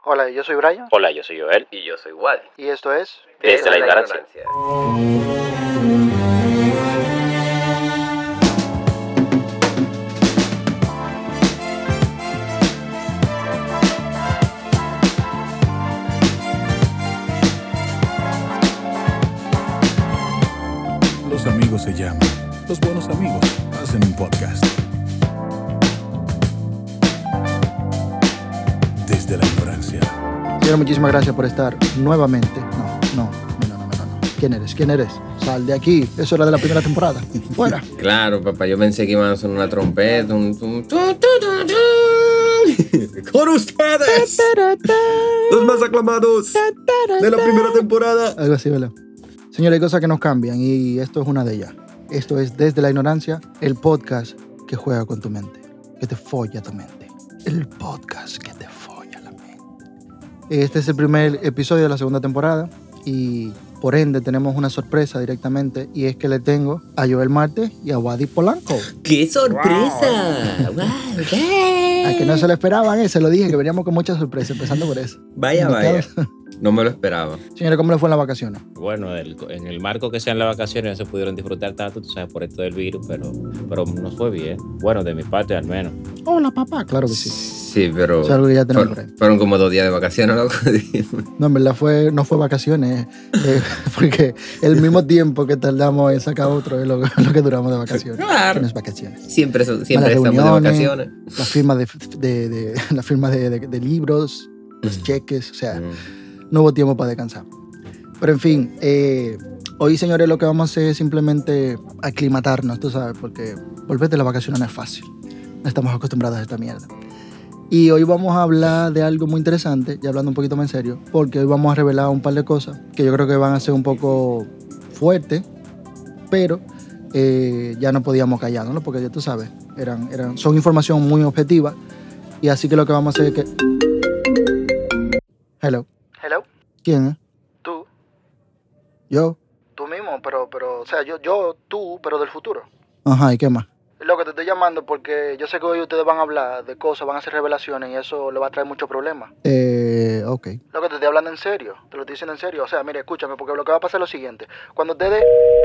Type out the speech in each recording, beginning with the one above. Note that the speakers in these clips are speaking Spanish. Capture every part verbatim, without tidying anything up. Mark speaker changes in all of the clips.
Speaker 1: Hola, yo soy Brian.
Speaker 2: Hola, yo soy Joel.
Speaker 3: Y yo soy Wally.
Speaker 1: Y esto es...
Speaker 2: Desde, Desde la, la ignorancia.
Speaker 4: Los amigos se llaman. Los buenos amigos hacen un podcast. Desde la ignorancia.
Speaker 1: Señor, muchísimas gracias por estar nuevamente. No, no, no, no, no, no, no. ¿Quién eres? ¿Quién eres? Sal de aquí. Eso era de la primera temporada. Fuera.
Speaker 3: Claro, papá. Yo pensé que iban a sonar una trompeta. Un, un, tu, tu, tu, tu. Con ustedes. Los más aclamados de la primera temporada.
Speaker 1: Algo así, ¿verdad? Señores, hay cosas que nos cambian y esto es una de ellas. Esto es Desde la Ignorancia, el podcast que juega con tu mente, que te folla tu mente. El podcast que te folla la mente. Este es el primer episodio de la segunda temporada y por ende tenemos una sorpresa directamente y es que le tengo a Joel Marte y a Wadi Polanco.
Speaker 3: ¡Qué sorpresa! ¡Wow! wow
Speaker 1: A que no se lo esperaban, eh, se lo dije, que veníamos con mucha sorpresa, empezando por eso.
Speaker 3: Vaya, Invitados. vaya. No me lo esperaba.
Speaker 1: Señores, ¿cómo le fue en las vacaciones?
Speaker 2: Bueno, el, en el marco que sean las vacaciones no se pudieron disfrutar tanto, tú sabes, por esto del virus, pero, pero nos fue bien. Bueno, de mi parte al menos.
Speaker 1: Hola, papá. Claro que sí.
Speaker 3: Sí, pero...
Speaker 1: O sea, algo que ya tenemos
Speaker 3: for,
Speaker 1: por ahí.
Speaker 3: Fueron como dos días de vacaciones, loco.
Speaker 1: No, en verdad fue, no fue vacaciones, eh, porque el mismo tiempo que tardamos en sacar otro es lo, lo que duramos de vacaciones.
Speaker 3: Claro.
Speaker 1: Que no es vacaciones.
Speaker 3: Siempre, siempre estamos de vacaciones.
Speaker 1: La firma de, de, de, la firma de, de, de libros, los cheques, o sea... Mm. No hubo tiempo para descansar. Pero en fin, eh, hoy, señores, lo que vamos a hacer es simplemente aclimatarnos, tú sabes, porque volver de las vacaciones no es fácil. No estamos acostumbrados a esta mierda. Y hoy vamos a hablar de algo muy interesante, ya hablando un poquito más en serio, porque hoy vamos a revelar un par de cosas que yo creo que van a ser un poco fuertes, pero eh, ya no podíamos callarnos, ¿no? Porque ya tú sabes, eran, eran, son información muy objetiva. Y así que lo que vamos a hacer es que... Hello. Hello. ¿Quién es? Tú. ¿Yo? Tú mismo, pero, pero, o sea, yo, yo, tú, pero del futuro. Ajá, ¿y qué más? Lo que te estoy llamando porque yo sé que hoy ustedes van a hablar de cosas, van a hacer revelaciones y eso le va a traer muchos problemas. Eh, ok. Lo que te estoy hablando en serio, te lo estoy diciendo en serio. O sea, mire, escúchame, porque lo que va a pasar es lo siguiente. Cuando ustedes...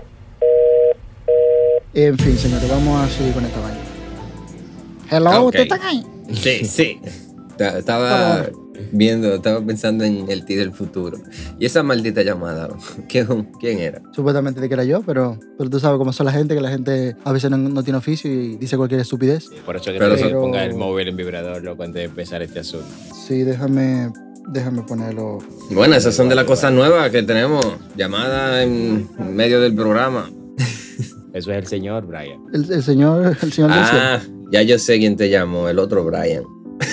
Speaker 1: En fin, señores, vamos a seguir con esta vaina. Hello, okay. ¿Ustedes están ahí?
Speaker 3: Sí, sí. Estaba viendo, estaba pensando en el ti del futuro. Y esa maldita llamada, ¿quién, quién era?
Speaker 1: Supuestamente de que era yo, pero, pero tú sabes cómo son la gente, que la gente a veces no, no tiene oficio y dice cualquier estupidez.
Speaker 2: Sí, por eso que
Speaker 3: pero,
Speaker 2: te
Speaker 3: pero...
Speaker 2: ponga el móvil en vibrador, loco, antes de empezar este asunto.
Speaker 1: Sí, déjame, déjame ponerlo.
Speaker 3: Bueno, esas son de las cosas nuevas que tenemos. Llamada en medio del programa.
Speaker 2: Eso es el señor Brian.
Speaker 1: El, el señor, el señor del cielo.
Speaker 3: Ah, ya yo sé quién te llamó, el otro Brian.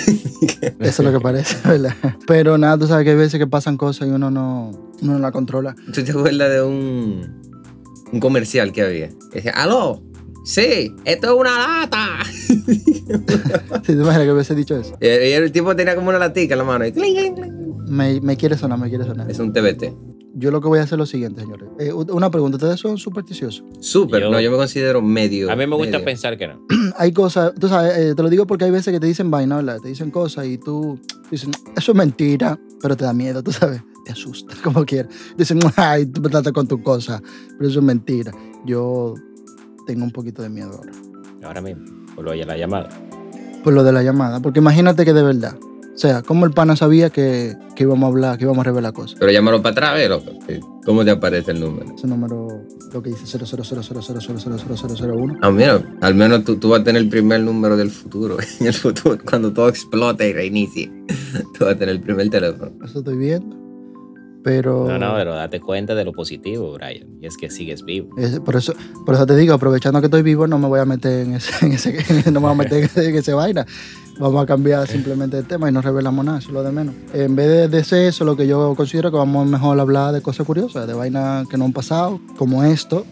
Speaker 1: Eso es lo que parece, ¿verdad? Pero nada, tú sabes que hay veces que pasan cosas y uno no, uno no la controla.
Speaker 3: ¿Tú te acuerdas de un, un comercial que había? Que decía, aló, sí, esto es una lata.
Speaker 1: Sí, te imaginas que hubiese dicho eso.
Speaker 3: Y el, el tipo tenía como una latica en la mano. Y cling, cling, cling.
Speaker 1: Me, me quiere sonar, me quiere sonar.
Speaker 3: Es un T B T.
Speaker 1: Yo lo que voy a hacer es lo siguiente, señores. Eh, una pregunta, ¿ustedes son supersticiosos?
Speaker 3: Súper, no, yo me considero medio.
Speaker 2: A mí me gusta
Speaker 3: medio.
Speaker 2: pensar que no.
Speaker 1: Hay cosas, tú sabes, eh, te lo digo porque hay veces que te dicen vaina, ¿verdad? Te dicen cosas y tú dices, eso es mentira, pero te da miedo, tú sabes. Te asusta, como quieras. Dicen, ay, tú me tratas con tu cosa, pero eso es mentira. Yo tengo un poquito de miedo ahora.
Speaker 2: Ahora mismo, por lo de la llamada.
Speaker 1: Por lo de la llamada, porque imagínate que de verdad. O sea, ¿cómo el pana sabía que, que íbamos a hablar, que íbamos a revelar cosas?
Speaker 3: Pero llámalo para atrás, loco. ¿Cómo te aparece el número?
Speaker 1: Ese número, lo que dice cero cero cero cero cero cero cero cero cero cero uno.
Speaker 3: Ah, mira, al menos tú, tú vas a tener el primer número del futuro. En el futuro, cuando todo explote y reinicie, tú vas a tener el primer teléfono.
Speaker 1: Eso estoy viendo. Pero...
Speaker 2: No, no, pero date cuenta de lo positivo, Brian. Y es que sigues vivo.
Speaker 1: Es, por, eso, por eso te digo, aprovechando que estoy vivo, no me voy a meter en ese, en ese, no me voy a meter en ese, en ese vaina. Vamos a cambiar simplemente de tema y no revelamos nada, eso es lo de menos. En vez de, de ser eso, lo que yo considero que vamos mejor a hablar de cosas curiosas, de vainas que no han pasado, como esto,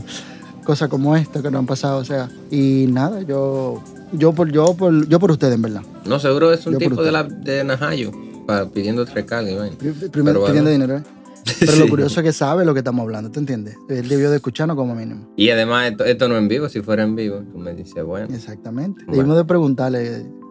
Speaker 1: cosas como esto que no han pasado, o sea, y nada, yo, yo por, yo por, yo por ustedes, en verdad.
Speaker 3: No, seguro es un
Speaker 1: yo
Speaker 3: tipo de, la, de Najayo, para, pidiendo recarga, ¿no?
Speaker 1: Primero pidiendo dinero, ¿eh? Pero sí. Lo curioso es que sabe lo que estamos hablando, ¿te entiendes? Él debió de escucharnos como mínimo.
Speaker 3: Y además, esto, esto no es en vivo, si fuera en vivo, tú me dices, bueno.
Speaker 1: Exactamente.
Speaker 3: Bueno.
Speaker 1: Debimos de preguntarle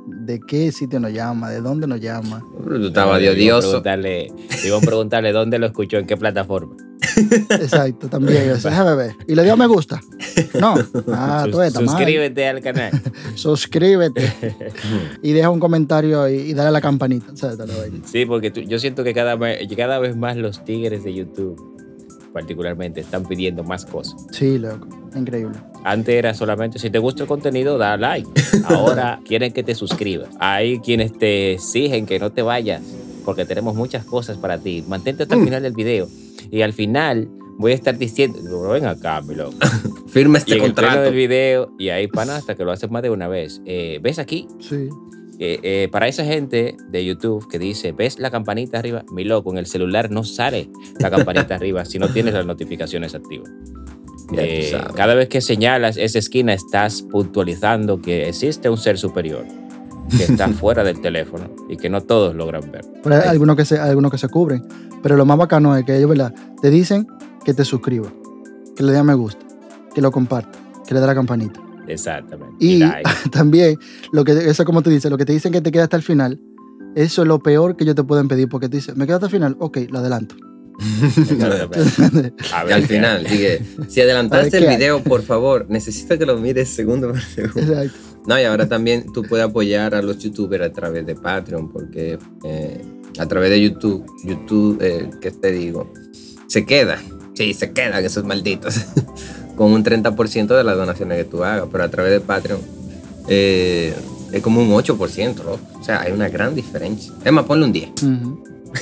Speaker 1: de qué sitio nos llama, de dónde nos llama.
Speaker 3: Tú estabas
Speaker 2: Iba a
Speaker 3: odioso.
Speaker 2: preguntarle, iba a preguntarle dónde lo escuchó, en qué plataforma.
Speaker 1: Exacto, también. Yo, déjame ver. ¿Y le dio me gusta? No. Ah,
Speaker 2: Sus-
Speaker 1: tú estás mal.
Speaker 2: suscríbete al canal.
Speaker 1: Suscríbete. Y deja un comentario y, y dale a la campanita. O sea, dale a vaina.
Speaker 2: Sí, porque tú- yo siento que cada, vez- cada vez más los tigres de YouTube, particularmente, están pidiendo más cosas.
Speaker 1: Sí, loco. Increíble.
Speaker 2: Antes era solamente, si te gusta el contenido, da like. Ahora quieren que te suscribas. Hay quienes te exigen que no te vayas, porque tenemos muchas cosas para ti. Mantente hasta el final del video. Y al final voy a estar diciendo, "Pero ven acá, mi loco".
Speaker 3: Firma
Speaker 2: Y
Speaker 3: este
Speaker 2: en el pleno
Speaker 3: contrato.
Speaker 2: del video, y ahí pana hasta que lo haces más de una vez. Eh, ¿Ves aquí?
Speaker 1: Sí.
Speaker 2: Eh, eh, para esa gente de YouTube que dice, ¿ves la campanita arriba? Mi loco, en el celular no sale la campanita arriba si no tienes las notificaciones activas.
Speaker 3: Ya tú
Speaker 2: Eh,
Speaker 3: sabes.
Speaker 2: cada vez que señalas esa esquina estás puntualizando que existe un ser superior que está fuera del teléfono y que no todos logran ver.
Speaker 1: Pero hay algunos que, se, hay algunos que se cubren. Pero lo más bacano es que ellos, ¿verdad? Te dicen que te suscribas, que le dé a me gusta, que lo compartas, que le dé la campanita.
Speaker 2: Exactamente.
Speaker 1: Y
Speaker 2: like.
Speaker 1: también, lo que, eso como tú dices, lo que te dicen que te queda hasta el final, eso es lo peor que ellos te pueden pedir, porque te dicen, ¿me quedo hasta el final? Ok, lo adelanto.
Speaker 2: Exactamente. A ver,
Speaker 3: Y al final, dije, si adelantaste
Speaker 1: A ver,
Speaker 3: el
Speaker 1: ¿qué hay?
Speaker 3: video, por favor, necesito que lo mires segundo por segundo.
Speaker 1: Exacto.
Speaker 3: No, y ahora también tú puedes apoyar a los youtubers a través de Patreon, porque eh, a través de YouTube, YouTube, eh, ¿qué te digo? Se queda, sí, se quedan esos malditos, con un treinta por ciento de las donaciones que tú hagas, pero a través de Patreon eh, es como un ocho por ciento, ¿no? O sea, hay una gran diferencia. Es más, ponle un diez.
Speaker 1: Ujú.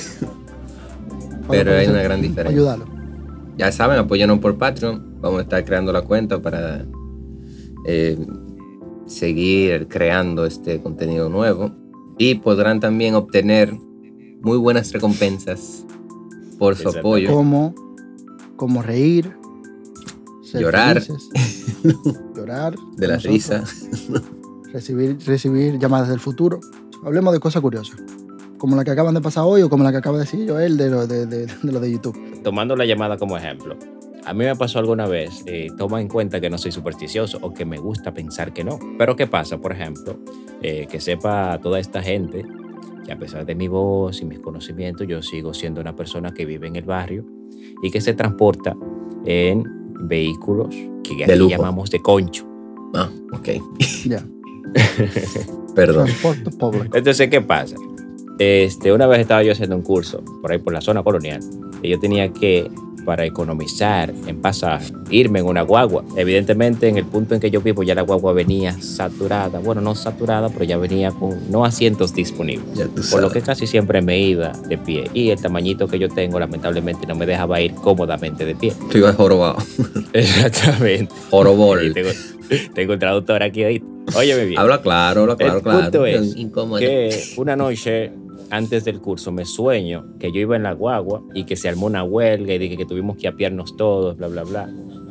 Speaker 3: Pero
Speaker 1: Para-
Speaker 3: hay
Speaker 1: para-
Speaker 3: una gran diferencia.
Speaker 1: Ayúdalo.
Speaker 3: Ya saben, apóyanos por Patreon. Vamos a estar creando la cuenta para eh, seguir creando este contenido nuevo. Y podrán también obtener muy buenas recompensas por su
Speaker 2: Exacto.
Speaker 3: apoyo.
Speaker 1: Como, como reír, ser
Speaker 3: Llorar.
Speaker 1: felices, llorar
Speaker 3: De la
Speaker 1: nosotros,
Speaker 3: risa.
Speaker 1: recibir, recibir llamadas del futuro. Hablemos de cosas curiosas, como la que acaban de pasar hoy o como la que acaba de decir Joel de lo de, de, de lo de YouTube.
Speaker 2: Tomando la llamada como ejemplo, a mí me pasó alguna vez, eh, toma en cuenta que no soy supersticioso o que me gusta pensar que no. Pero ¿qué pasa, por ejemplo? Eh, que sepa toda esta gente que a pesar de mi voz y mis conocimientos, yo sigo siendo una persona que vive en el barrio y que se transporta en vehículos que aquí
Speaker 3: lujo.
Speaker 2: llamamos de concho.
Speaker 3: Ah, ok.
Speaker 1: Ya.
Speaker 3: Perdón.
Speaker 1: Transporte público.
Speaker 2: Entonces, ¿qué pasa? Este, una vez estaba yo haciendo un curso por ahí por la zona colonial y yo tenía que, para economizar en pasaje, irme en una guagua. Evidentemente, en el punto en que yo vivo, ya la guagua venía saturada. Bueno, no saturada, pero ya venía con no asientos disponibles.
Speaker 3: Ya tú
Speaker 2: Por lo
Speaker 3: sabes.
Speaker 2: que casi siempre me iba de pie. Y el tamañito que yo tengo, lamentablemente, no me dejaba ir cómodamente de pie.
Speaker 3: Tú ibas jorobado.
Speaker 2: Exactamente.
Speaker 3: Jorobol.
Speaker 2: Y tengo, tengo un traductor aquí hoy. Óyeme bien.
Speaker 3: Habla claro, habla claro,
Speaker 2: El
Speaker 3: claro.
Speaker 2: punto es
Speaker 3: Incómodo.
Speaker 2: que una noche antes del curso me sueño que yo iba en la guagua y que se armó una huelga y dije que tuvimos que apiarnos todos, bla, bla, bla.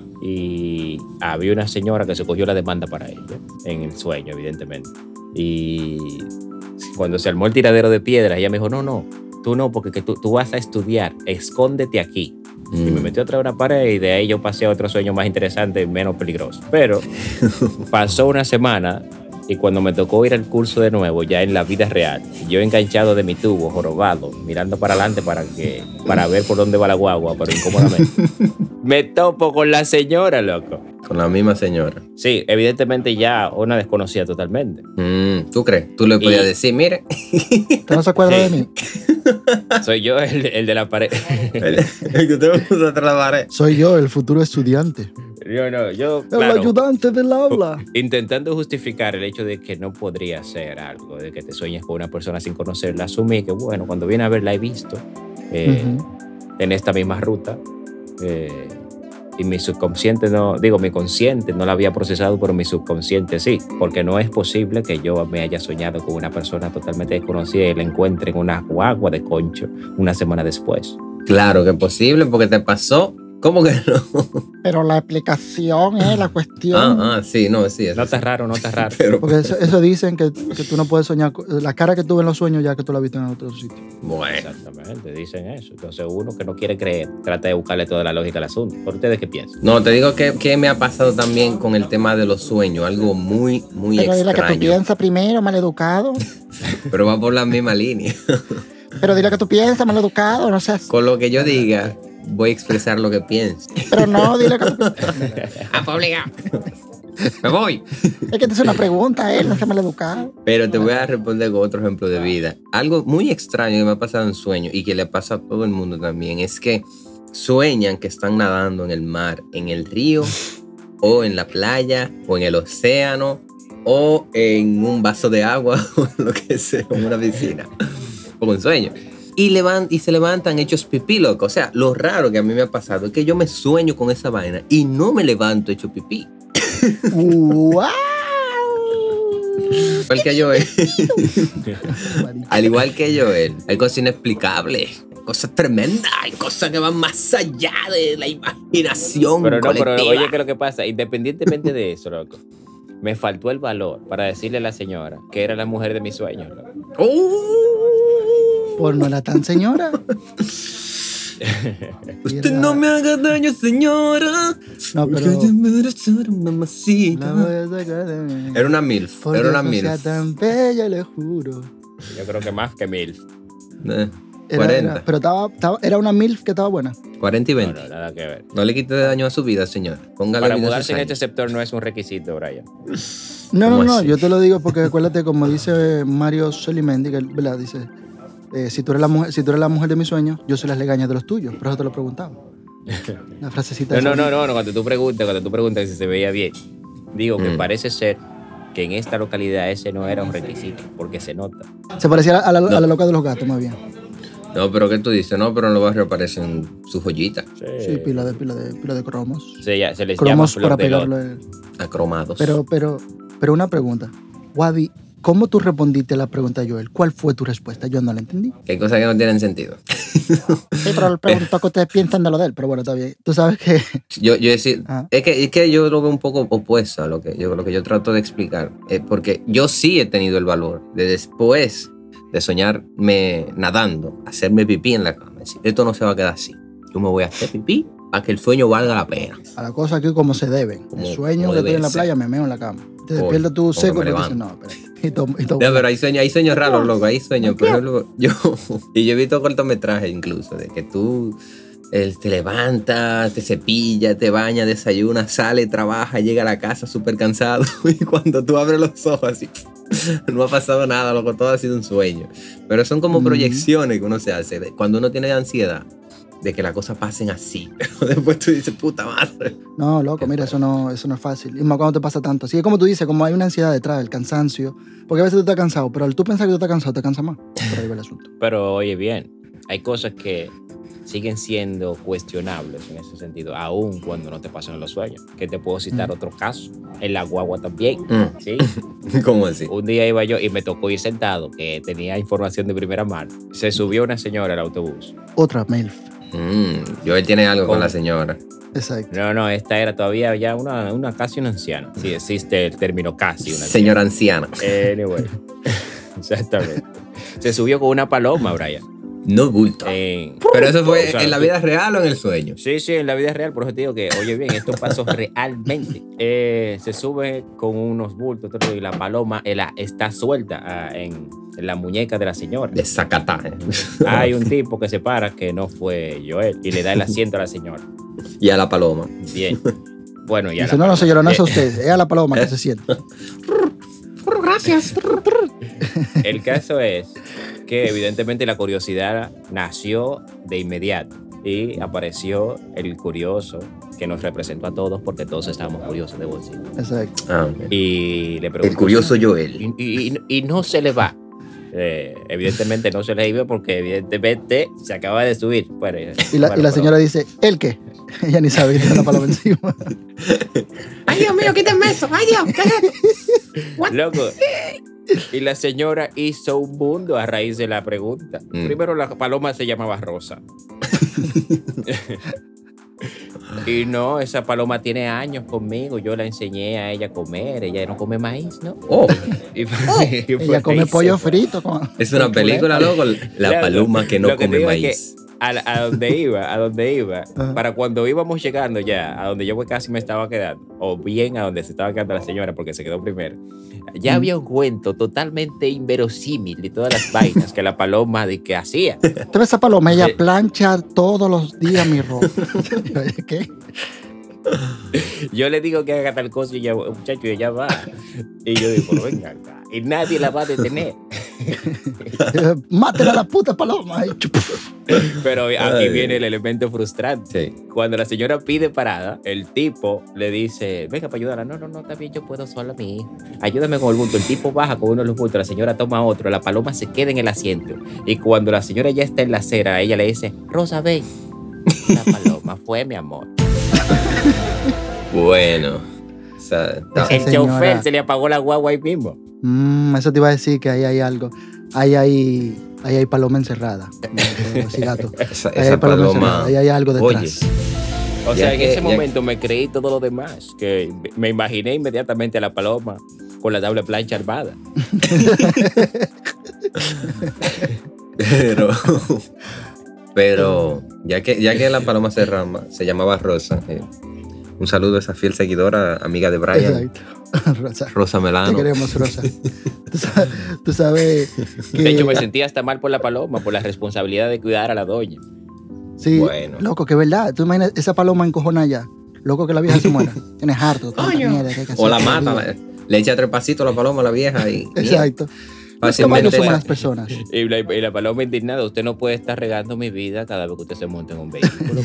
Speaker 2: Y había una señora que se cogió la demanda para ella, en el sueño, evidentemente. Y cuando se armó el tiradero de piedras, ella me dijo, no, no, tú no, porque que tú, tú vas a estudiar, escóndete aquí. Y me
Speaker 3: Mm.
Speaker 2: metió otra una pared y de ahí yo pasé a otro sueño más interesante y menos peligroso. Pero pasó una semana y cuando me tocó ir al curso de nuevo, ya en la vida real, yo enganchado de mi tubo, jorobado, mirando para adelante para, que, para ver por dónde va la guagua, pero incómodamente, me topo con la señora, loco.
Speaker 3: Con la misma señora.
Speaker 2: Sí, evidentemente ya una desconocida totalmente.
Speaker 3: Mm, ¿Tú crees? Tú le podías
Speaker 2: Y-
Speaker 3: decir, mire.
Speaker 1: ¿Usted no se acuerda
Speaker 2: Sí.
Speaker 1: de mí?
Speaker 2: Soy yo el, el de la pared.
Speaker 3: El que te puso atrás de la pared.
Speaker 1: Soy yo, el futuro estudiante.
Speaker 2: Yo no, yo,
Speaker 1: El
Speaker 2: claro,
Speaker 1: ayudante del aula.
Speaker 2: intentando justificar el hecho de que no podría ser algo, de que te sueñes con una persona sin conocerla, asumí que, bueno, cuando viene a ver la he visto eh,
Speaker 1: Ujú.
Speaker 2: en esta misma ruta. eh, y mi subconsciente no, digo, mi consciente no la había procesado, pero mi subconsciente sí, porque no es posible que yo me haya soñado con una persona totalmente desconocida y la encuentre en una guagua de concho una semana después.
Speaker 3: Claro que es posible porque te pasó ¿Cómo que no?
Speaker 1: Pero la explicación es la cuestión.
Speaker 3: Ah, ah, sí, no, sí. Eso
Speaker 2: No está
Speaker 3: sí.
Speaker 2: raro, no está raro.
Speaker 3: Pero,
Speaker 1: Porque eso, eso dicen que, que tú no puedes soñar. con- La cara que tú ves en los sueños ya que tú la viste en otro sitio.
Speaker 3: bueno,
Speaker 2: Exactamente, dicen eso. Entonces uno que no quiere creer, trata de buscarle toda la lógica al asunto. ¿Por ustedes qué piensan?
Speaker 3: no, te digo que, que me ha pasado también con el tema de los sueños, algo muy, muy
Speaker 1: Pero dile que tú
Speaker 3: extraño.
Speaker 1: piensas primero, maleducado.
Speaker 3: Pero va por la misma línea.
Speaker 1: Pero dile que tú piensas, maleducado, no seas.
Speaker 3: Con lo que yo diga, voy a expresar lo que pienso.
Speaker 1: Pero no, dile que tú.
Speaker 3: ¡Ah, pues obligado! ¡Me voy!
Speaker 1: Es que te hace una pregunta a él, no seas maleducado.
Speaker 3: Pero te voy a responder con otro ejemplo de vida. Algo muy extraño que me ha pasado en sueño y que le pasa a todo el mundo también es que sueñan que están nadando en el mar, en el río, o en la playa, o en el océano, o en un vaso de agua, o lo que sea, en una piscina. Como un sueño. Y, levant y se levantan hechos pipí, loco. O sea, lo raro que a mí me ha pasado es que yo me sueño con esa vaina y no me levanto hecho pipí.
Speaker 1: ¡Wow!
Speaker 3: Igual que Joel. Al igual que Joel, hay cosas inexplicables, hay cosas tremendas, hay cosas que van más allá de la imaginación
Speaker 2: Pero no, pero
Speaker 3: colectiva.
Speaker 2: oye, ¿qué es lo que pasa? Independientemente de eso, loco, me faltó el valor para decirle a la señora que era la mujer de mis sueños, loco.
Speaker 3: ¡Oh!
Speaker 1: Pues no era tan señora.
Speaker 3: Usted no me haga daño, señora.
Speaker 1: No,
Speaker 3: Porque
Speaker 1: pero.
Speaker 3: yo me ser mamacita.
Speaker 1: La voy a sacar de mí.
Speaker 3: Era una milf,
Speaker 1: Porque
Speaker 3: era una
Speaker 1: no sea
Speaker 3: milf.
Speaker 1: tan bella, le juro.
Speaker 2: Yo creo que más que mil.
Speaker 3: Eh,
Speaker 1: Era-
Speaker 3: cuarenta,
Speaker 1: era- pero estaba, estaba- era una MILF que estaba buena.
Speaker 3: cuarenta y
Speaker 2: No,
Speaker 3: veinte.
Speaker 2: no, nada que ver.
Speaker 3: No le quite daño a su vida, señora. Póngale
Speaker 2: Para
Speaker 3: vida a
Speaker 2: mudarse
Speaker 3: sus
Speaker 2: en este
Speaker 3: años.
Speaker 2: sector no es un requisito, Brian.
Speaker 1: No, no,
Speaker 3: ¿Cómo
Speaker 1: no,
Speaker 3: así?
Speaker 1: yo te lo digo porque acuérdate, como dice Mario Solimendi, que él, ¿verdad? Dice, eh, si, tú eres la mujer, si tú eres la mujer de mis sueños, yo soy las legañas de los tuyos. Por eso te lo preguntaba. La frasecita
Speaker 2: No,
Speaker 1: esa.
Speaker 2: no, no, no, no, cuando tú preguntas, cuando tú preguntas si se veía bien, digo que
Speaker 3: Mm.
Speaker 2: parece ser que en esta localidad ese no era un requisito, porque se nota.
Speaker 1: Se parecía a la, a la
Speaker 3: No.
Speaker 1: loca de los gatos, más bien.
Speaker 3: No, pero ¿qué tú dices? No, pero en los barrios aparecen sus joyitas,
Speaker 2: Sí,
Speaker 1: Sí, pila de, pila de, pila de cromos.
Speaker 2: Se, ya- se les llama
Speaker 1: Cromos
Speaker 2: flor
Speaker 1: para
Speaker 2: de loto.
Speaker 1: pegarle.
Speaker 3: acromados.
Speaker 1: Pero, pero, pero una pregunta. Wadi, ¿cómo tú respondiste a la pregunta de Joel? ¿Cuál fue tu respuesta? Yo no la entendí.
Speaker 3: Que hay cosas que no tienen sentido.
Speaker 1: Sí, pero le preguntó que ustedes piensan de lo de él, pero bueno, está bien. Tú sabes que.
Speaker 3: Yo, yo decir,
Speaker 1: Ah.
Speaker 3: es, que, es que yo lo veo un poco opuesto a lo que yo, lo que yo trato de explicar. Eh, porque yo sí he tenido el valor de después de soñarme nadando, hacerme pipí en la cama. Decir, esto no se va a quedar así. Yo me voy a hacer pipí para que el sueño valga la pena.
Speaker 1: A la cosa aquí como se debe.
Speaker 3: Como-
Speaker 1: El sueño
Speaker 3: como
Speaker 1: que estoy
Speaker 3: debe
Speaker 1: en la
Speaker 3: ser.
Speaker 1: playa, me meo en la cama. Te
Speaker 3: Coño,
Speaker 1: despiertas tú
Speaker 3: como
Speaker 1: seco
Speaker 3: que
Speaker 1: y
Speaker 3: me
Speaker 1: dices,
Speaker 3: levanto.
Speaker 1: no, espérate. Y to- y to-
Speaker 3: Ya, pero hay sueños, hay sueños raros, loco. Hay sueños. Por ejemplo, yo, y yo he visto cortometrajes incluso, de que tú eh, te levantas, te cepillas, te bañas, desayunas, sales, trabajas, llega a la casa súper cansado. Y cuando tú abres los ojos así, no ha pasado nada, loco. Todo ha sido un sueño. Pero son como
Speaker 1: Ujú.
Speaker 3: proyecciones que uno se hace. de- Cuando uno tiene ansiedad de que las cosas pasen así. Pero después tú dices, puta madre.
Speaker 1: No, loco, mira, eso no, eso no es fácil. Y más cuando te pasa tanto. Así que como tú dices, como hay una ansiedad detrás, el cansancio. Porque a veces tú estás cansado, pero al tú pensar que tú estás cansado, te cansa más. Por ahí va el asunto.
Speaker 2: Pero oye bien, hay cosas que siguen siendo cuestionables en ese sentido, aun cuando no te pasan en los sueños. Que te puedo citar
Speaker 1: Mm.
Speaker 2: otro caso, en la guagua también.
Speaker 3: Mm.
Speaker 2: ¿Sí?
Speaker 3: ¿Cómo así?
Speaker 2: Un día iba yo y me tocó ir sentado, que tenía información de primera mano. Se subió una señora al autobús.
Speaker 1: Otra MILF.
Speaker 3: Mm, yo él tiene algo con
Speaker 2: ¿Cómo?
Speaker 3: la señora.
Speaker 1: Exacto.
Speaker 2: No, no, esta era todavía ya una, una casi una anciana. Sí, existe el término casi una
Speaker 3: Señora anciana.
Speaker 2: anciana. Anyway. Exactamente. Se subió con una paloma, Brian.
Speaker 3: No bulto.
Speaker 2: En-
Speaker 3: Pero eso fue
Speaker 2: O sea,
Speaker 3: en la
Speaker 2: tú-
Speaker 3: vida real o en el sueño.
Speaker 2: Sí, sí, en la vida real, por eso te digo que, oye bien, esto pasó realmente. Eh, se sube con unos bultos todo, y la paloma eh, la- está suelta ah, en, en la muñeca de la señora.
Speaker 3: De Zacatá.
Speaker 2: Hay un tipo que se para que no fue Joel y le da el asiento a la señora.
Speaker 3: Y a la paloma.
Speaker 2: Bien. Bueno, ya.
Speaker 1: Dice, no, no, señora, no es a usted, es a la paloma que se siente.
Speaker 3: Gracias.
Speaker 2: El caso es que evidentemente la curiosidad nació de inmediato y apareció el curioso que nos representó a todos porque todos estábamos curiosos de bolsillo.
Speaker 1: Exacto.
Speaker 3: Ah, ok.
Speaker 2: Y le preguntó,
Speaker 3: El curioso Joel.
Speaker 2: Y, y- y no se le va. Eh, evidentemente no se le iba porque evidentemente se acaba de subir. Bueno,
Speaker 1: Y la,
Speaker 2: bueno,
Speaker 1: y la
Speaker 2: pero-
Speaker 1: señora dice, ¿el qué? Ella ni sabe, tiene la paloma encima.
Speaker 3: Ay, Dios mío, quítame eso. Ay, Dios, ¿qué
Speaker 2: Loco. Y la señora hizo un mundo a raíz de la pregunta.
Speaker 3: Mm.
Speaker 2: Primero la paloma se llamaba Rosa. Y no, esa paloma tiene años conmigo. Yo la enseñé a ella a comer. Ella no come maíz, ¿no?
Speaker 3: Oh,
Speaker 2: Y, y
Speaker 1: Ella come
Speaker 2: ahí se
Speaker 1: pollo
Speaker 2: fue.
Speaker 1: frito. Con,
Speaker 3: es una
Speaker 1: con
Speaker 3: película,
Speaker 1: chuleta.
Speaker 3: loco. La
Speaker 2: Claro,
Speaker 3: paloma que no
Speaker 2: lo que te
Speaker 3: come
Speaker 2: digo es
Speaker 3: maíz.
Speaker 2: A, la- a donde iba, a donde iba,
Speaker 1: Ajá.
Speaker 2: para cuando íbamos llegando ya, a donde yo casi me estaba quedando, o bien a donde se estaba quedando la señora porque se quedó primero, ya
Speaker 1: Mm.
Speaker 2: había un cuento totalmente inverosímil de todas las vainas que la paloma de que hacía.
Speaker 1: ¿Tú ves esa paloma? Ella
Speaker 2: Sí.
Speaker 1: plancha todos los días mi ropa. ¿Qué?
Speaker 2: Yo le digo que haga tal cosa y ella, muchacho, y ella va. Y yo digo, pero venga acá. Y nadie la va a detener.
Speaker 1: Mátela a la puta paloma. Y chup.
Speaker 2: Pero aquí
Speaker 3: Ay.
Speaker 2: viene el elemento frustrante.
Speaker 3: Sí.
Speaker 2: Cuando la señora pide parada, el tipo le dice, venga para ayudarla. No, no, no, está bien, yo puedo sola, mi hijo. Ayúdame con el bulto. El tipo baja con uno de los bultos, la señora toma otro, la paloma se queda en el asiento. Y cuando la señora ya está en la acera, ella le dice, Rosa, ven. La paloma fue, mi amor.
Speaker 3: Bueno. O sea, está-
Speaker 2: El
Speaker 1: Señora.
Speaker 2: chofer se le apagó la guagua ahí mismo.
Speaker 1: Mm, eso te iba a decir que ahí hay algo. Ahí hay, ahí hay paloma encerrada. No, sí, gato.
Speaker 3: esa,
Speaker 1: Ahí hay
Speaker 3: esa
Speaker 1: paloma
Speaker 3: paloma.
Speaker 1: encerrada. Ahí hay algo
Speaker 3: Oye,
Speaker 1: detrás.
Speaker 2: O
Speaker 3: Ya
Speaker 2: sea, en
Speaker 3: que-
Speaker 2: ese
Speaker 3: ya-
Speaker 2: momento me creí todo lo demás. Que me imaginé inmediatamente a la paloma con la tabla plancha armada.
Speaker 3: Pero, pero ya que ya que la paloma se, rama, se llamaba Rosa, eh, un saludo a esa fiel seguidora, amiga de Brian,
Speaker 1: Exacto. Rosa.
Speaker 3: Rosa
Speaker 1: Te
Speaker 3: Melano.
Speaker 1: queremos, Rosa. Tú sabes, tú sabes que...
Speaker 2: De hecho, me sentía hasta mal por la paloma, por la responsabilidad de cuidar a la doña.
Speaker 1: Sí,
Speaker 3: Bueno.
Speaker 1: loco, que es verdad. Tú imaginas esa paloma encojona allá. Loco que la vieja se muera. Tienes harto. tanta
Speaker 3: Coño.
Speaker 1: mierda que hay que
Speaker 3: O la
Speaker 1: hacer
Speaker 3: mata,
Speaker 1: todo el día.
Speaker 3: la- le echa tres pasitos a la paloma a la vieja y
Speaker 1: Exacto. Los
Speaker 3: fácilmente
Speaker 1: caballos son buenas personas.
Speaker 2: Y la, y la paloma indignada, usted no puede estar regando mi vida cada vez que usted se monta en un vehículo,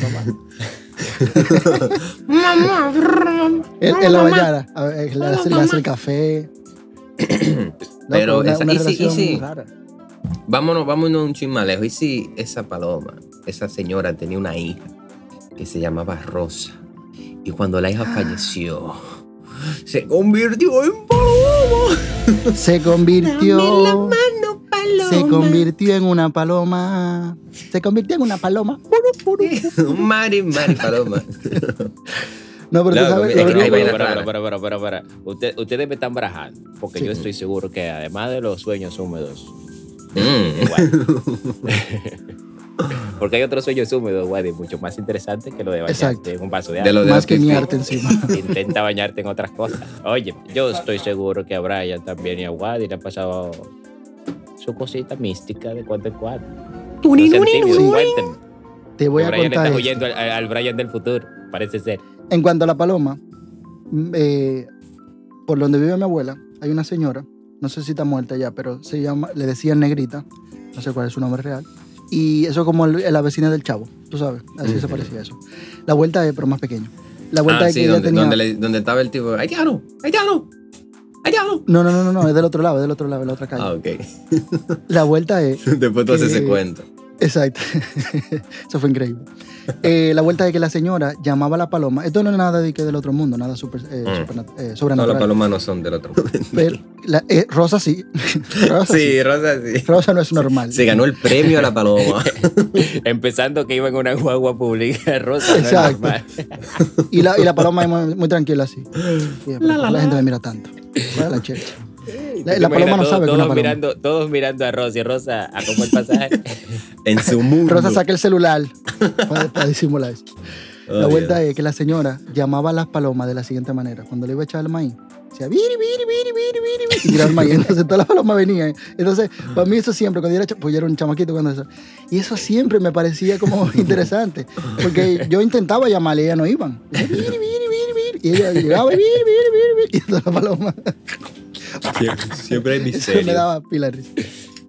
Speaker 2: mamá.
Speaker 1: En, en la bañera. a ver, Le hace, le hace el café. Loco,
Speaker 3: Pero
Speaker 1: una,
Speaker 3: esa-
Speaker 1: una
Speaker 3: y sí, y
Speaker 1: relación
Speaker 3: sí.
Speaker 1: rara.
Speaker 3: Vámonos, vámonos un chin más lejos. ¿Y si esa paloma, esa señora tenía una hija que se llamaba Rosa? Y cuando la hija falleció, se convirtió en paloma.
Speaker 1: Se convirtió.
Speaker 3: Dame la mano, paloma.
Speaker 1: Se convirtió en una paloma. Se convirtió en una paloma.
Speaker 3: Mari, Mari, paloma.
Speaker 1: No, pero tú
Speaker 3: Loco,
Speaker 1: sabes.
Speaker 3: mira,
Speaker 1: lo
Speaker 3: que
Speaker 1: único-
Speaker 3: hay vaina
Speaker 2: Pero,
Speaker 3: rara.
Speaker 2: pero, pero, pero, pero, Usted, ustedes me están barajando, porque
Speaker 1: Sí.
Speaker 2: yo estoy seguro que además de los sueños húmedos,
Speaker 3: Mm.
Speaker 2: igual. Porque hay otros sueños húmedos, Wadi, mucho más interesantes que lo de bañarte
Speaker 1: Exacto.
Speaker 2: en un vaso de
Speaker 3: De
Speaker 2: agua.
Speaker 3: lo de
Speaker 1: Más que
Speaker 3: pipí.
Speaker 1: miarte encima.
Speaker 2: Intenta bañarte en otras cosas. Oye, yo estoy seguro que a Brian también y a Wadi le ha pasado su cosita mística de cuando en cuando. No sean tímidos,
Speaker 1: Sí.
Speaker 2: cuéntenme.
Speaker 1: Te voy a
Speaker 2: Brian le
Speaker 1: contar.
Speaker 2: está
Speaker 1: esto.
Speaker 2: huyendo al, al Brian del futuro, parece ser.
Speaker 1: En cuanto a la paloma, mm, eh, por donde vive mi abuela, hay una señora, no sé si está muerta ya, pero se llama, le decían Negrita, no sé cuál es su nombre real, y eso como el- la vecina del Chavo, tú sabes, así se
Speaker 3: Ujú.
Speaker 1: parecía eso. La vuelta es, pero más pequeño. La vuelta
Speaker 3: Ah,
Speaker 1: es
Speaker 3: sí,
Speaker 1: que ella
Speaker 3: donde,
Speaker 1: tenía...
Speaker 3: donde, le- donde estaba el tipo. ¡Haitiano! ¡Haitiano! ¡Haitiano!
Speaker 1: No, no, no, no, no, es del otro lado, es del otro lado, de la otra calle.
Speaker 3: Ah, ok.
Speaker 1: La vuelta es...
Speaker 3: Después tú haces ese
Speaker 1: que-
Speaker 3: cuento.
Speaker 1: Exacto. Eso fue increíble. Eh, la vuelta es que la señora llamaba a la paloma. Esto no es nada de que del otro mundo, nada super, eh,
Speaker 3: Mm.
Speaker 1: supernat- eh,
Speaker 3: No,
Speaker 1: sobrenatural.
Speaker 3: las palomas no son del otro mundo.
Speaker 1: Pero la- eh, Rosa sí. Rosa sí.
Speaker 3: Sí, Rosa sí.
Speaker 1: Rosa no es normal.
Speaker 3: Se ganó el premio a la paloma.
Speaker 2: Empezando que iba en una guagua pública rosa, no es
Speaker 1: Exacto.
Speaker 2: normal.
Speaker 1: Y la, y la paloma es muy, muy tranquila así. Y, pero ¿por qué la gente me mira tanto? ¿Cuál es la chercha? La, la
Speaker 2: ¿Te
Speaker 1: paloma
Speaker 2: imaginas
Speaker 1: no
Speaker 2: todos-
Speaker 1: sabe que es una
Speaker 2: todos
Speaker 1: paloma.
Speaker 2: mirando, todos mirando a Rosa y Rosa a cómo el pasaje.
Speaker 3: En su mundo.
Speaker 1: Rosa saca el celular para, para disimular eso. La
Speaker 3: Oh,
Speaker 1: vuelta
Speaker 3: Dios.
Speaker 1: es que la señora llamaba a las palomas de la siguiente manera. Cuando le iba a echar el maíz, decía, viri, viri, viri, viri, viri, viri, y tiraba el maíz. Entonces todas las palomas venían. Entonces, para mí eso siempre, cuando yo era, cha- pues yo era un chamaquito cuando eso. Y eso siempre me parecía como interesante. Porque yo intentaba llamarle y ellas no iban. Viri, viri, viri, viri. Y ella llegaba, viri, viri, viri, viri. Y todas las palomas.
Speaker 3: Siempre, siempre hay
Speaker 1: Eso me
Speaker 3: misterio.
Speaker 1: daba pila de risa.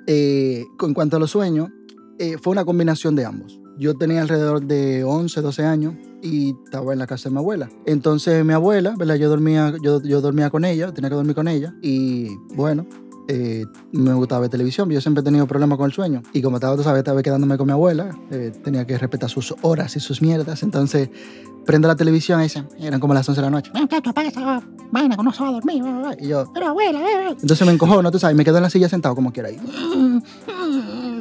Speaker 1: Eh, en cuanto a los sueños, eh, fue una combinación de ambos. Yo tenía alrededor de once, doce años y estaba en la casa de mi abuela. Entonces mi abuela, ¿verdad? Yo dormía, yo, yo dormía con ella, tenía que dormir con ella y bueno, eh, me gustaba ver televisión. Yo siempre he tenido problemas con el sueño y como estaba, tú sabes, estaba quedándome con mi abuela, eh, tenía que respetar sus horas y sus mierdas. Entonces prendo la televisión y dicen, eran como las once de la noche. Muchacho, apaga esa vaina que no se va a dormir. bla, bla, bla". Y yo, pero abuela, eh". Entonces me encojó, ¿no? Tú sabes, me quedo en la silla sentado como quiera ahí.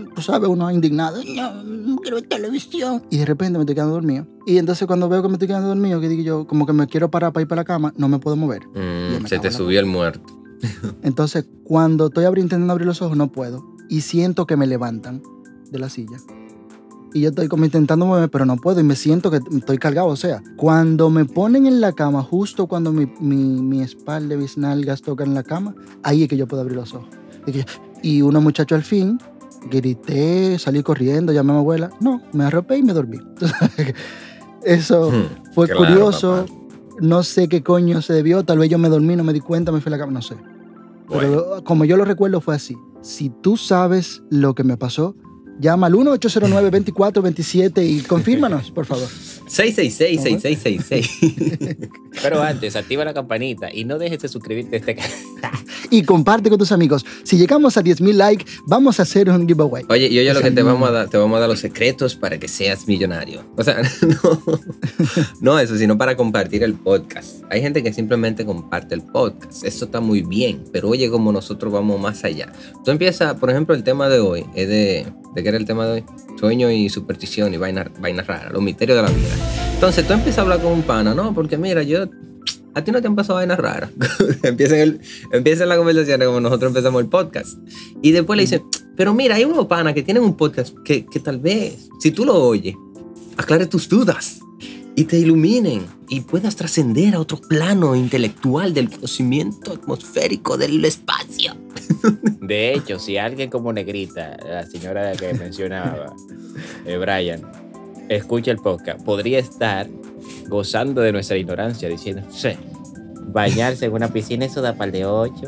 Speaker 1: tú sabes, uno indignado, no, no quiero ver televisión. Y de repente me estoy quedando dormido. Y entonces cuando veo que me estoy quedando dormido, que digo yo, como que me quiero parar para ir para la cama, no me puedo mover.
Speaker 3: Mm,
Speaker 1: me
Speaker 3: se
Speaker 1: cago
Speaker 3: te
Speaker 1: en la
Speaker 3: subió el muerto.
Speaker 1: Entonces, cuando estoy abri- intentando abrir los ojos, no puedo. Y siento que me levantan de la silla. Y yo estoy como intentando moverme, pero no puedo. Y me siento que estoy cargado. O sea, cuando me ponen en la cama, justo cuando mi, mi, mi espalda y mis nalgas tocan la cama, ahí es que yo puedo abrir los ojos. Y, que, y unos muchachos al fin, grité, salí corriendo, llamé a mi abuela. No, me arropé y me dormí. Eso
Speaker 3: Hmm,
Speaker 1: fue
Speaker 3: claro,
Speaker 1: curioso.
Speaker 3: papá.
Speaker 1: No sé qué coño se debió. Tal vez yo me dormí, no me di cuenta, me fui a la cama, no sé.
Speaker 3: Bueno.
Speaker 1: Pero como yo lo recuerdo fue así. Si tú sabes lo que me pasó, llama al uno ocho cero nueve, veinticuatro veintisiete y confírmanos, por favor.
Speaker 3: seis seis seis, seis seis seis seis.
Speaker 2: Pero antes, activa la campanita y no dejes de suscribirte a este canal.
Speaker 1: Y comparte con tus amigos. Si llegamos a diez mil likes, vamos a hacer un giveaway.
Speaker 3: Oye, y oye
Speaker 1: O
Speaker 3: lo
Speaker 1: sea,
Speaker 3: que te
Speaker 1: no.
Speaker 3: vamos a dar, te vamos a dar los secretos para que seas millonario. O sea, no, no eso, sino para compartir el podcast. Hay gente que simplemente comparte el podcast. Eso está muy bien, pero oye, como nosotros vamos más allá. Tú empiezas, por ejemplo, el tema de hoy es de, ¿de qué era el tema de hoy? Sueño y superstición y vaina, vaina rara, los misterios de la vida. Entonces tú empiezas a hablar con un pana, ¿no? Porque mira, yo... ¿A ti no te han pasado vainas raras? empiezan, el, empiezan la conversación como nosotros empezamos el podcast. Y después le dicen, pero mira, hay unos panas que tienen un podcast que, que tal vez, si tú lo oyes, aclare tus dudas y te iluminen y puedas trascender a otro plano intelectual del conocimiento atmosférico del espacio.
Speaker 2: De hecho, si alguien como Negrita, la señora que mencionaba, eh, Brian, escucha el podcast, podría estar gozando de nuestra ignorancia, diciendo, sí, bañarse en una piscina, eso da par de ocho.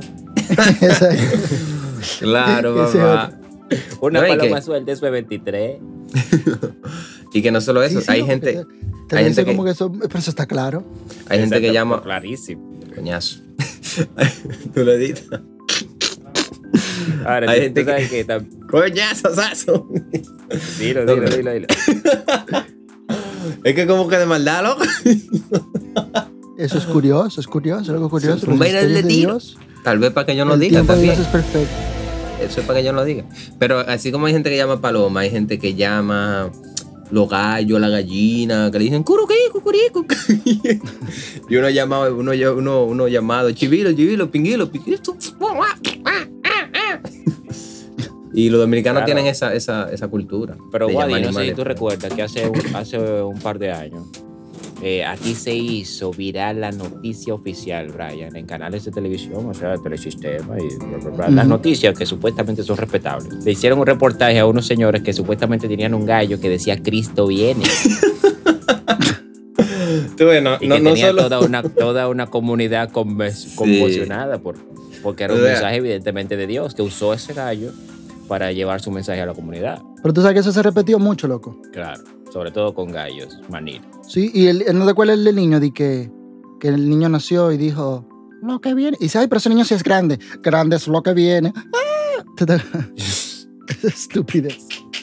Speaker 3: Claro,
Speaker 1: Ese
Speaker 3: papá.
Speaker 2: Una
Speaker 3: No, y
Speaker 2: paloma
Speaker 3: que-
Speaker 2: suelta, eso es veintitrés.
Speaker 3: Y que no solo eso,
Speaker 1: Sí, sí,
Speaker 3: hay
Speaker 1: no,
Speaker 3: gente,
Speaker 1: porque Te
Speaker 3: hay
Speaker 1: dice
Speaker 3: gente que-
Speaker 1: como que eso, pero eso está claro.
Speaker 3: hay gente que
Speaker 2: Exacto,
Speaker 3: llama,
Speaker 2: clarísimo.
Speaker 3: coñazo. Tú lo editas.
Speaker 2: Ahora,
Speaker 3: Hay
Speaker 2: tú-
Speaker 3: gente
Speaker 2: tú sabes
Speaker 3: que-
Speaker 2: que tam-
Speaker 3: Coñazo, sazo.
Speaker 2: Dilo,
Speaker 3: No,
Speaker 2: dilo,
Speaker 3: pero-
Speaker 2: dilo, dilo.
Speaker 3: Es que como que de maldad, loco.
Speaker 1: Eso es curioso, es curioso, algo curioso.
Speaker 3: Son
Speaker 1: Los
Speaker 3: vainas
Speaker 1: misterios
Speaker 3: de
Speaker 1: de
Speaker 3: tiro.
Speaker 1: Dios,
Speaker 3: Tal vez para que yo no
Speaker 1: el
Speaker 3: diga
Speaker 1: tiempo de
Speaker 3: también.
Speaker 1: Dios es perfecto.
Speaker 3: Eso es para que yo no lo diga. Pero así como hay gente que llama paloma, hay gente que llama los gallos, la gallina, que le dicen curuquí, cucurico. Y uno llamado, uno, uno, uno llamado chivilo, chivilo, pinguilo, pinguilo. Y los dominicanos
Speaker 2: Claro.
Speaker 3: tienen esa, esa, esa cultura.
Speaker 2: Pero
Speaker 3: de
Speaker 2: Wadi,
Speaker 3: llamar
Speaker 2: no sé si
Speaker 3: animales.
Speaker 2: tú recuerdas que hace un, hace un par de años eh, aquí se hizo viral la noticia oficial, Brian, en canales de televisión, o sea, Telesistema y bla, bla, bla, las
Speaker 1: Ujú.
Speaker 2: noticias que supuestamente son respetables. Le hicieron un reportaje a unos señores que supuestamente tenían un gallo que decía Cristo viene
Speaker 3: Tú ves, no,
Speaker 2: y
Speaker 3: no,
Speaker 2: que
Speaker 3: no
Speaker 2: tenía
Speaker 3: solo...
Speaker 2: toda, una, toda una comunidad conve- conmocionada por, porque era un
Speaker 3: O sea,
Speaker 2: mensaje evidentemente de Dios que usó ese gallo para llevar su mensaje a la comunidad.
Speaker 1: Pero tú sabes que eso se repetió mucho, loco.
Speaker 2: Claro, sobre todo con gallos, maninos.
Speaker 1: Sí, y el, el- no te acuerdas el del niño, de que, que el niño nació y dijo, lo que viene. Y dice, ay, pero ese niño sí es grande. Grande es lo que viene. ¡Ah! Tú te- Esa estupidez.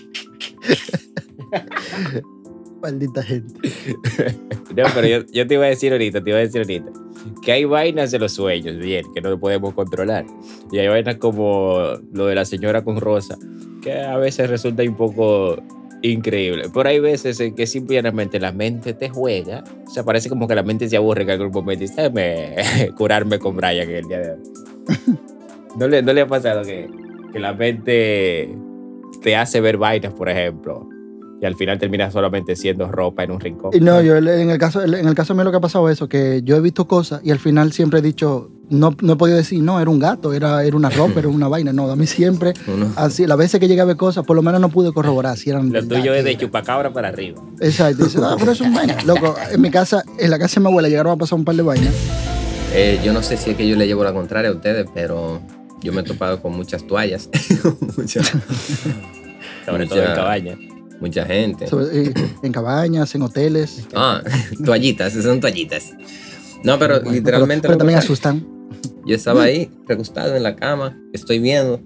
Speaker 1: Maldita gente.
Speaker 2: No, pero yo, yo te iba a decir ahorita, te iba a decir ahorita, que hay vainas de los sueños, bien, que no lo podemos controlar. Y hay vainas como lo de la señora con rosa, que a veces resulta un poco increíble. Pero hay veces en que simplemente la mente te juega. O sea, parece como que la mente se aburre en algún momento y dice, déjame curarme con Brian el día de hoy. ¿No le, no le ha pasado que, que la mente te hace ver vainas, por ejemplo, y al final termina solamente siendo ropa en un rincón?
Speaker 1: Y no, yo en el caso, en el caso mío lo que ha pasado es eso, que yo he visto cosas y al final siempre he dicho, no, no he podido decir, no, era un gato, era, era una ropa, era una vaina. No, a mí siempre,
Speaker 3: Uno-
Speaker 1: así, las veces que llegué a ver cosas, por lo menos no pude corroborar si eran
Speaker 2: Lo
Speaker 1: verdad,
Speaker 2: tuyo es
Speaker 1: qué
Speaker 2: de
Speaker 1: era.
Speaker 2: chupacabra para arriba.
Speaker 1: Exacto, dice, ah, pero es un vaina. Loco, en mi casa, en la casa de mi abuela llegaron a pasar un par de vainas.
Speaker 3: Eh, yo no sé si es que yo le llevo la contraria a ustedes, pero yo me he topado con muchas toallas. mucha,
Speaker 2: Sobre
Speaker 3: Mucha-
Speaker 2: todo en cabaña.
Speaker 3: mucha gente.
Speaker 1: Sobre- eh, en cabañas, en hoteles.
Speaker 3: Ah, toallitas, esas son toallitas. No, pero
Speaker 1: Bueno,
Speaker 3: literalmente
Speaker 1: Pero, pero
Speaker 3: lo
Speaker 1: también
Speaker 3: que pasa-
Speaker 1: asustan.
Speaker 3: yo estaba ahí, recostado en la cama, estoy viendo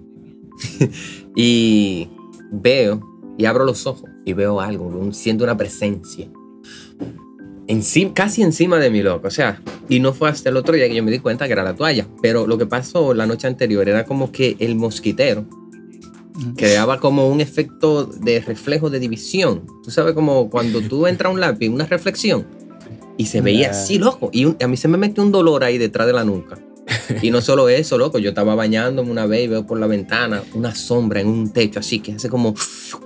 Speaker 3: y veo y abro los ojos y veo algo, un- siento una presencia. Encima, casi encima de mi loco, o sea, y no fue hasta el otro día que yo me di cuenta que era la toalla, pero lo que pasó la noche anterior era como que el mosquitero creaba como un efecto de reflejo de división. Tú sabes, como cuando tú entras a un lápiz, una reflexión, y se veía así, loco. Y un, a mí se me metió un dolor ahí detrás de la nuca. Y no solo eso, loco, yo estaba bañándome una vez y veo por la ventana una sombra en un techo así que hace como...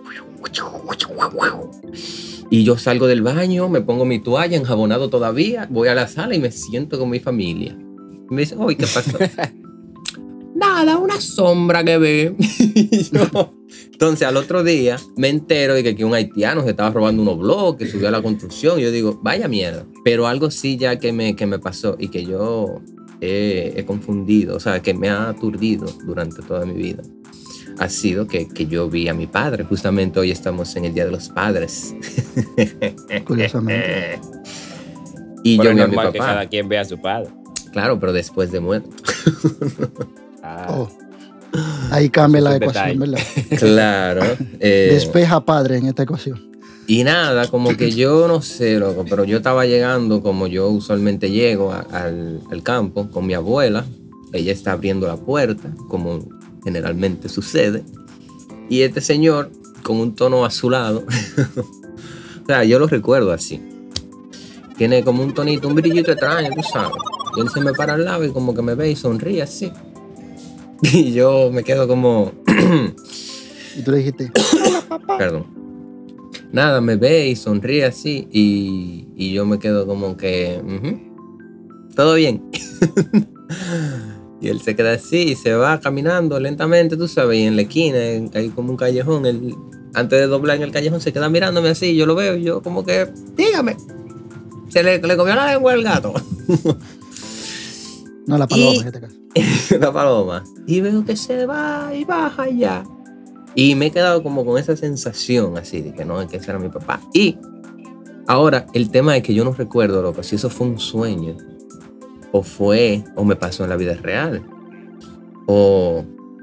Speaker 3: Y yo salgo del baño, me pongo mi toalla, enjabonado todavía, voy a la sala y me siento con mi familia. Y me dicen, uy, ¿qué pasó? Nada, una sombra que ve. yo, entonces, al otro día me entero de que aquí un haitiano se estaba robando unos bloques, subió a la construcción. Y yo digo, vaya mierda. Pero algo sí ya que me, que me pasó y que yo he, he confundido, o sea, que me ha aturdido durante toda mi vida, ha sido que, que yo vi a mi padre. Justamente hoy estamos en el Día de los Padres.
Speaker 1: Curiosamente.
Speaker 3: Y
Speaker 2: Pero
Speaker 3: yo vi a mi
Speaker 2: normal
Speaker 3: papá.
Speaker 2: que cada quien vea a su padre.
Speaker 3: Claro, pero después de muerto.
Speaker 2: Ah,
Speaker 1: Oh. Ahí cambia la
Speaker 2: Ese es
Speaker 1: ecuación,
Speaker 2: detalle.
Speaker 1: ¿verdad?
Speaker 3: Claro. eh,
Speaker 1: Despeja padre en esta ecuación.
Speaker 3: y nada, como que yo no sé, loco, pero yo estaba llegando como yo usualmente llego a- al, al campo con mi abuela. Ella está abriendo la puerta, como generalmente sucede. Y este señor, con un tono azulado, o sea, yo lo recuerdo así. Tiene como un tonito, un brillito extraño, tú sabes. Y él se me para al lado y como que me ve y sonríe así. Y yo me quedo como...
Speaker 1: Y tú le dijiste,
Speaker 3: Perdón. Nada, me ve y sonríe así. Y, y yo me quedo como que... "Ujú, todo bien". Y él se queda así y se va caminando lentamente, tú sabes. Y en la esquina hay como un callejón. Él, antes de doblar en el callejón, se queda mirándome así. Yo lo veo y yo como que... Dígame. Se le, le comió la lengua al gato.
Speaker 1: no, la paloma
Speaker 3: Y-
Speaker 1: en este caso.
Speaker 3: La paloma. Y veo que se va y baja y ya. Y me he quedado como con esa sensación así de que no, que ese era mi papá. Y ahora el tema es que yo no recuerdo, loco, si eso fue un sueño o fue o me pasó en la vida real o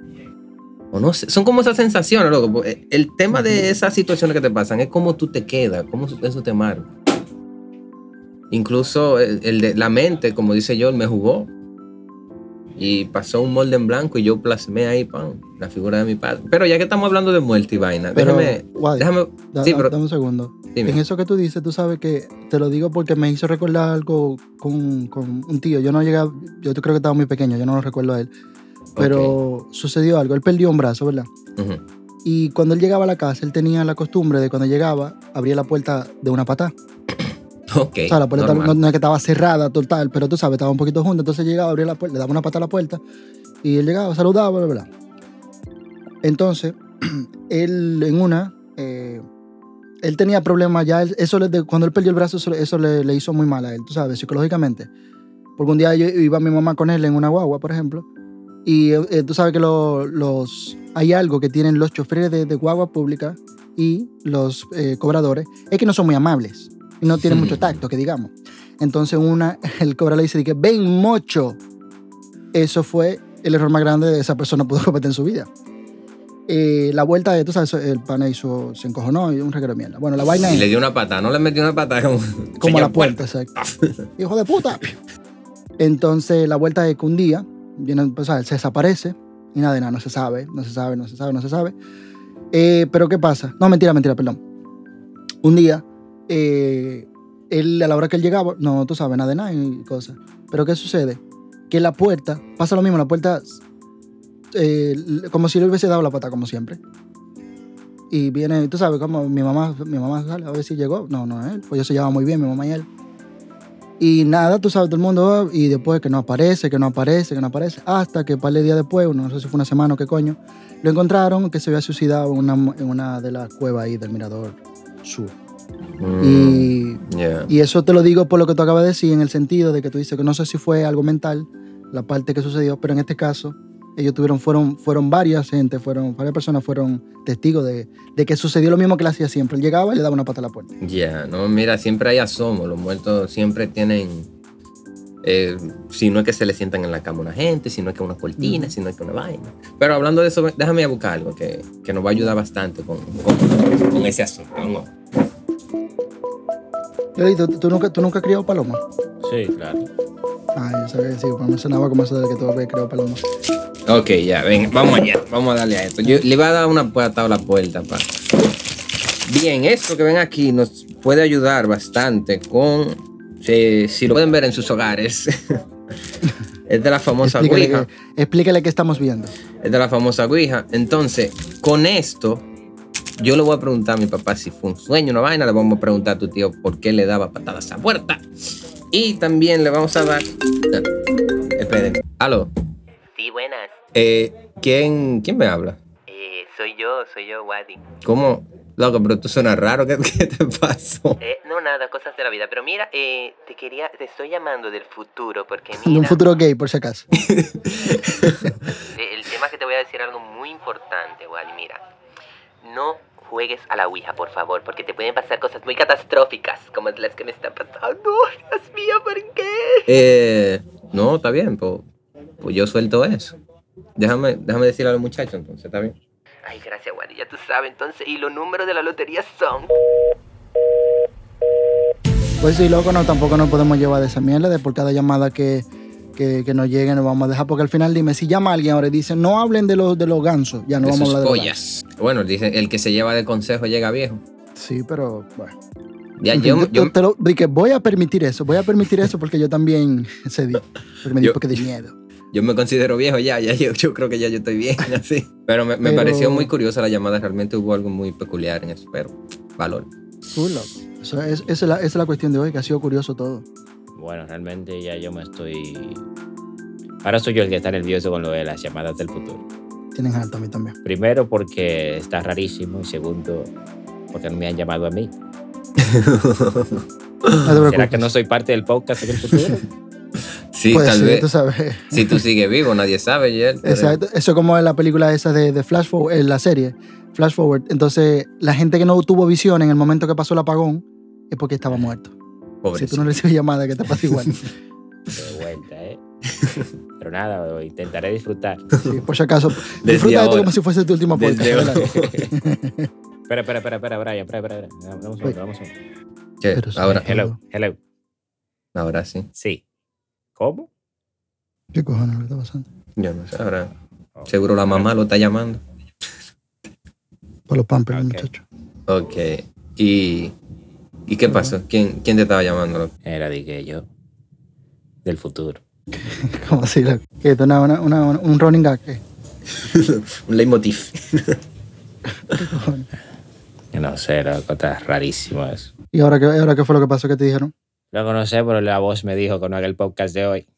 Speaker 3: o no sé. Son como esas sensaciones, loco. El tema de esas situaciones que te pasan es cómo tú te quedas, cómo eso te marca. Incluso el, el de la mente, como dice yo, me jugó. Y pasó un molde en blanco y yo plasmé ahí, pan, la figura de mi padre. Pero ya que estamos hablando de muerte y vaina,
Speaker 1: Pero,
Speaker 3: déjame,
Speaker 1: Wadi,
Speaker 3: déjame,
Speaker 1: Da-
Speaker 3: sí,
Speaker 1: da-
Speaker 3: pero
Speaker 1: dame un segundo.
Speaker 3: dime.
Speaker 1: En eso que tú dices, tú sabes que te lo digo porque me hizo recordar algo con, con un tío. Yo no llegué, a- yo creo que estaba muy pequeño, yo no lo recuerdo a él. Pero sucedió algo. Él perdió un brazo, ¿verdad?
Speaker 3: Ujú.
Speaker 1: Y cuando él llegaba a la casa, él tenía la costumbre de cuando llegaba, abría la puerta de una patada.
Speaker 3: Ok,
Speaker 1: O sea, la puerta
Speaker 3: normal.
Speaker 1: no, no es que estaba cerrada total, pero tú sabes, estaba un poquito junta. Entonces llegaba, abría la puerta, le daba una patada a la puerta y él llegaba, saludaba, bla, bla, bla. Entonces, él en una, eh, él tenía problemas ya, él- eso le- de- cuando él perdió el brazo, eso, eso le, le hizo muy mal a él, tú sabes, psicológicamente. Porque un día yo iba mi mamá con él en una guagua, por ejemplo, y eh, tú sabes que lo- los, hay algo que tienen los choferes de, de guagua pública y los eh, cobradores, es que no son muy amables y no tienen
Speaker 3: Hmm.
Speaker 1: mucho tacto, que digamos. Entonces una, el cobrador le dice, que ven mocho. Eso fue el error más grande de esa persona pudo cometer en su vida. Eh, la vuelta de, tú sabes, el pana hizo, se encojonó y un reguero de mierda. Bueno, la vaina
Speaker 3: Y
Speaker 1: es
Speaker 3: le dio una patada, no le metió una patada como,
Speaker 1: como a la
Speaker 3: señor
Speaker 1: puerta, exacto. Hijo de puta. Entonces la vuelta de que un día viene, pues, ¿sabes? Se desaparece y nada de nada, no se sabe, no se sabe, no se sabe, no se sabe. Eh, pero ¿qué pasa? No, mentira, mentira, perdón. Un día, eh, él, a la hora que él llegaba, no, tú sabes, nada de nada y cosas. Pero ¿qué sucede? Que la puerta, pasa lo mismo, la puerta, eh, como si le hubiese dado la pata, como siempre. Y viene, tú sabes, como mi mamá, mi mamá sale a ver si llegó. No, no, él, pues yo se llevaba muy bien, mi mamá y él. Y nada, tú sabes, todo el mundo va, y después que no aparece, que no aparece, que no aparece, hasta que un par de días después, no sé si fue una semana o qué coño, lo encontraron que se había suicidado en una, en una de las cuevas ahí del Mirador Sur.
Speaker 3: Mm,
Speaker 1: Y,
Speaker 3: yeah.
Speaker 1: y eso te lo digo por lo que tú acabas de decir, en el sentido de que tú dices que no sé si fue algo mental, la parte que sucedió, pero en este caso, ellos tuvieron, fueron, fueron varias gente, fueron, varias personas fueron testigos de, de que sucedió lo mismo que él hacía siempre. Él llegaba y le daba una pata a la puerta.
Speaker 3: Ya, no, mira, siempre hay asomo. Los muertos siempre tienen. Eh, si no es que se le sientan en la cama una gente, si no es que una cortina,
Speaker 1: Ujú.
Speaker 3: si no es que una vaina. Pero hablando de eso, déjame ir a buscar algo que, que nos va a ayudar bastante con, con, con ese asunto. Vamos.
Speaker 1: Yoli, ¿tú, tú nunca, ¿tú nunca has criado paloma?
Speaker 2: Sí, claro.
Speaker 1: Ah, yo sabía que sí, pues me sonaba como eso de que tú habías criado paloma.
Speaker 3: Ok, ya, ven, vamos allá, vamos a darle a esto. Yo le iba a dar una patada a la puerta, pa. Bien, esto que ven aquí nos puede ayudar bastante con, eh, si lo pueden ver en sus hogares, es de la famosa
Speaker 1: Explícale
Speaker 3: Ouija.
Speaker 1: que, explícale qué estamos viendo.
Speaker 3: Es de la famosa Ouija. Entonces, con esto, yo le voy a preguntar a mi papá si fue un sueño, una vaina. Le vamos a preguntar a tu tío por qué le daba patadas a la puerta. Y también le vamos a dar... Esperen. ¿Aló?
Speaker 5: Sí, buenas.
Speaker 3: Eh, ¿quién, ¿Quién me habla?
Speaker 5: Eh, soy yo, soy yo, Wadi.
Speaker 3: ¿Cómo? Loco, pero tú suenas raro. ¿Qué, qué te pasó?
Speaker 5: Eh, no, nada, cosas de la vida. Pero mira, eh, te quería, te estoy llamando del futuro porque
Speaker 1: De
Speaker 5: mira...
Speaker 1: un futuro gay, por si acaso.
Speaker 5: eh, el tema que te voy a decir algo muy importante, Wadi. Mira, no juegues a la Ouija, por favor, porque te pueden pasar cosas muy catastróficas como las que me están pasando. Dios mío, ¿por qué?
Speaker 3: Eh, no, está bien, pues, pues yo suelto eso. Déjame, déjame decirle a los muchachos, entonces, ¿está bien?
Speaker 5: Ay, gracias, Wadi, ya tú sabes. Entonces, y los números de la lotería son...
Speaker 1: Pues sí, loco, no, tampoco nos podemos llevar de esa mierda de por cada llamada que, que, que nos llegue nos vamos a dejar, porque al final dime, si llama alguien ahora y dice, no hablen de los, de los gansos, ya no
Speaker 3: De
Speaker 1: vamos a
Speaker 3: sus
Speaker 1: hablar de los
Speaker 3: pollas. Bueno, dice, el que se lleva de consejo llega viejo.
Speaker 1: gansos. Sí, pero bueno.
Speaker 3: Ya,
Speaker 1: En fin,
Speaker 3: yo,
Speaker 1: yo,
Speaker 3: yo,
Speaker 1: te lo dije, voy a permitir eso, voy a permitir eso porque yo también cedí, porque me dio
Speaker 3: Yo-
Speaker 1: un poco de miedo.
Speaker 3: yo me considero viejo ya, ya yo, yo creo que ya yo estoy bien, así. Pero me, me
Speaker 1: Pero-
Speaker 3: pareció muy curiosa la llamada, realmente hubo algo muy peculiar en eso, pero valor.
Speaker 1: Tú, loco. Eso es, esa, es la, esa es la cuestión de hoy, que ha sido curioso todo.
Speaker 2: Bueno, realmente ya yo me estoy... Ahora soy yo el que está nervioso con lo de las llamadas del futuro.
Speaker 1: Tienen alto a mí también.
Speaker 2: Primero porque está rarísimo y segundo porque no me han llamado a mí.
Speaker 1: No te preocupes.
Speaker 2: ¿Será que no soy parte del podcast en el futuro?
Speaker 3: Sí,
Speaker 1: Puede
Speaker 3: tal
Speaker 1: ser,
Speaker 3: vez.
Speaker 1: tú sabes.
Speaker 3: Si tú sigues vivo, nadie sabe, Yel. pero-
Speaker 1: Exacto. Eso es como en la película esa de, de Flash Forward, en la serie, Flash Forward. Entonces, la gente que no tuvo visión en el momento que pasó el apagón es porque estaba muerto. Si tú
Speaker 3: Pobrecito.
Speaker 1: no recibes llamada, que te pasa igual.
Speaker 2: De vuelta, ¿eh? Pero nada, intentaré disfrutar.
Speaker 1: Sí, por si acaso,
Speaker 3: Desde
Speaker 1: disfruta de esto
Speaker 3: ahora.
Speaker 1: como si fuese tu último podcast.
Speaker 3: Desde
Speaker 1: ¿verdad?
Speaker 2: Espera, espera, espera, espera, Brian, espera, espera, espera. Vamos a ver, vamos a ver.
Speaker 3: ¿Qué?
Speaker 1: Pero sí.
Speaker 3: Ahora,
Speaker 2: Hello, hello.
Speaker 3: ahora sí.
Speaker 2: Sí. ¿Cómo?
Speaker 1: ¿Qué cojones le está pasando?
Speaker 3: Yo no sé, ahora. Seguro la mamá lo está llamando.
Speaker 1: Por los pampers,
Speaker 2: Ok.
Speaker 1: muchacho.
Speaker 3: Ok. ¿Y, ¿y qué pasó? ¿Quién, ¿Quién te estaba llamando? loco?
Speaker 2: Era, dije yo. Del futuro.
Speaker 1: ¿Cómo así? loco? ¿Qué? ¿Esto es una, una, una- un running gag? ¿Qué?
Speaker 3: Un leitmotiv.
Speaker 1: ¿Qué cojones?
Speaker 2: No sé, loco, está rarísimo eso.
Speaker 1: ¿Y ahora qué, ahora qué fue lo que pasó que te dijeron?
Speaker 2: Luego no sé, pero la voz me dijo que no haga el podcast de hoy.